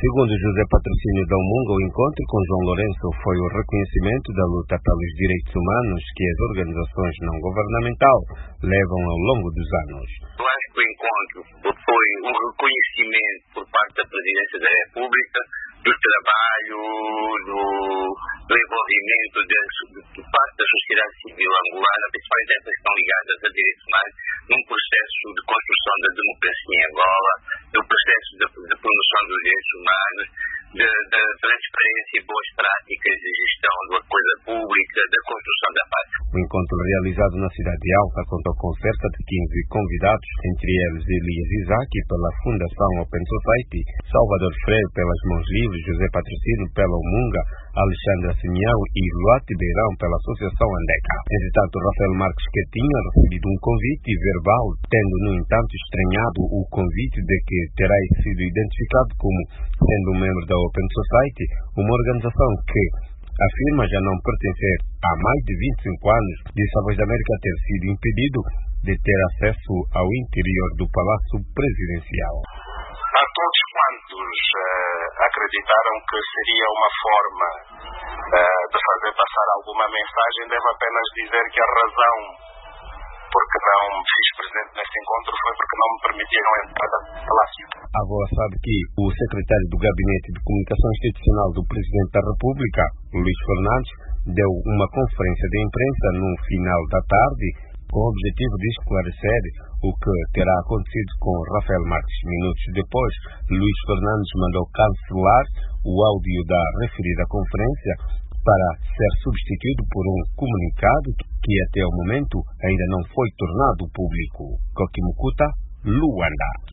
Segundo José Patrocínio da Umunga, o encontro com João Lourenço foi o reconhecimento da luta pelos direitos humanos que as organizações não governamentais levam ao longo dos anos. Eu acho que o encontro foi um reconhecimento por parte da Presidência da República do trabalho, do envolvimento de parte da sociedade civil angolana, principalmente essas que estão ligadas a direitos humanos, num processo de construção da democracia em Angola, no processo de promoção dos direitos humanos, da transparência e boas práticas de gestão da coisa pública, da construção da paz. O encontro realizado na Cidade de Alta contou com cerca de 15 convidados, entre eles Elias Isaac pela Fundação Open Society, Salvador Freire pelas Mãos Livres, José Patrocínio pela Umunga, Alexandra Simeão e Luati Beirão pela Associação Andeca. Entretanto, Rafael Marques que tinha recebido um convite verbal, tendo no entanto estranhado o convite de que terá sido identificado como sendo um membro da Open Society, uma organização que afirma já não pertencer há mais de 25 anos, disse a Voz da América ter sido impedido de ter acesso ao interior do Palácio Presidencial. A todos quantos acreditaram que seria uma forma de fazer passar alguma mensagem, devo apenas dizer que a razão porque não me fiz presente neste encontro foi porque não me permitiram entrar no Palácio. A VOA sabe que o secretário do Gabinete de Comunicação Institucional do Presidente da República, Luís Fernandes, deu uma conferência de imprensa no final da tarde com o objetivo de esclarecer o que terá acontecido com Rafael Marques. Minutos depois, Luís Fernandes mandou cancelar o áudio da referida conferência para ser substituído por um comunicado que até o momento ainda não foi tornado público. Kokimukuta, Luanda.